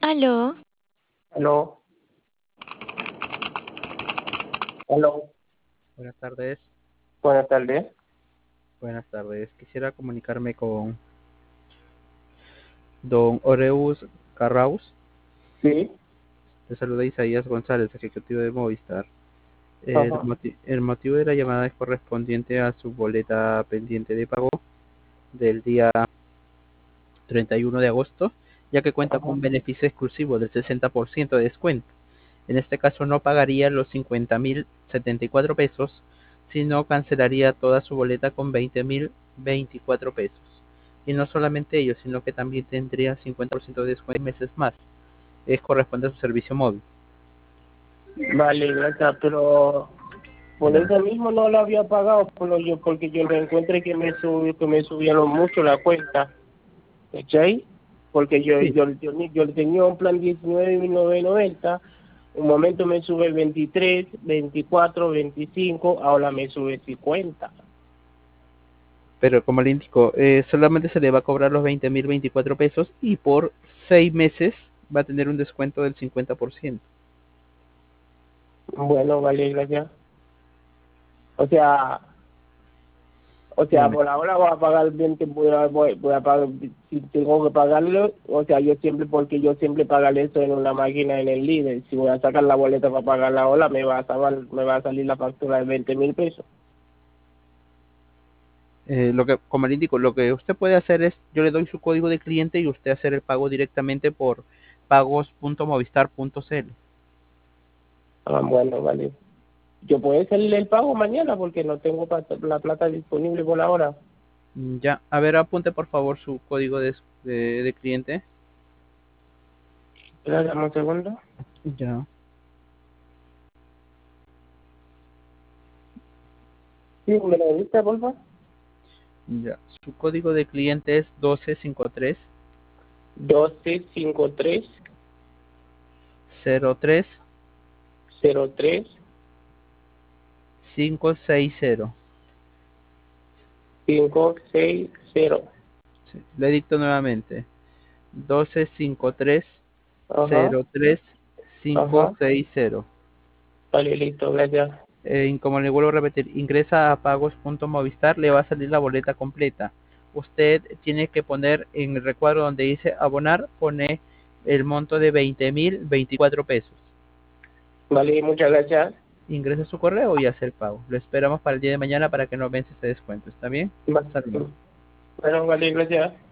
Aló, Aló, aló, Buenas tardes, buenas tardes. buenas tardes. Quisiera comunicarme con don Oreus Carraus. Sí, Te saluda Isaías González, ejecutivo de Movistar. ajá, El motivo de la llamada es correspondiente a su boleta pendiente de pago del día 31 de agosto, ya que cuenta con ajá. un beneficio exclusivo del 60% de descuento. En este caso no pagaría los 50.074 pesos, sino cancelaría toda su boleta con 20.024 pesos. Y no solamente ello, sino que también tendría 50% de descuento en meses más. Es corresponde a su servicio móvil. Vale, gracias, pero por Ya. eso mismo no lo había pagado, porque yo me encontré que me subieron mucho la cuenta, ¿cachai? Porque Sí, yo tenía un plan 19.990, un momento me sube 23, 24, 25, ahora me sube 50. pero como le indico, solamente se le va a cobrar los 20.024 pesos y por 6 meses va a tener un descuento del 50%. Bueno, vale, gracias. O sea, Dígame. por ahora voy a pagar 20, voy a pagar, si tengo que pagarlo, o sea, porque yo siempre pagaré eso en una máquina en el líder. Si voy a sacar la boleta para pagar la ola, me va a salir la factura de 20.000 pesos. Como le indico, lo que usted puede hacer es, yo le doy su código de cliente y usted hacer el pago directamente por pagos.movistar.cl. Ah, bueno, vale. Yo puedo salir el pago mañana porque no tengo la plata disponible por ahora. Ya, a ver, apunte por favor su código de cliente. Espera, dame un segundo. Ya, Sí, ¿me lo diste, por favor? ya. Su código de cliente es 1253 1253 03 03 560. 560. Sí, le dicto nuevamente. 1253 Ajá, 03 ajá. 560. Vale, listo, gracias. Como le vuelvo a repetir, ingresa a pagos.movistar, le va a salir la boleta completa. Usted tiene que poner en el recuadro donde dice abonar, pone el monto de 20.024 pesos. Vale, muchas gracias. Ingresa su correo y hace el pago. Lo esperamos para el día de mañana para que no vence ese descuento. ¿Está bien? Va- Saludos. Bueno, vale, gracias.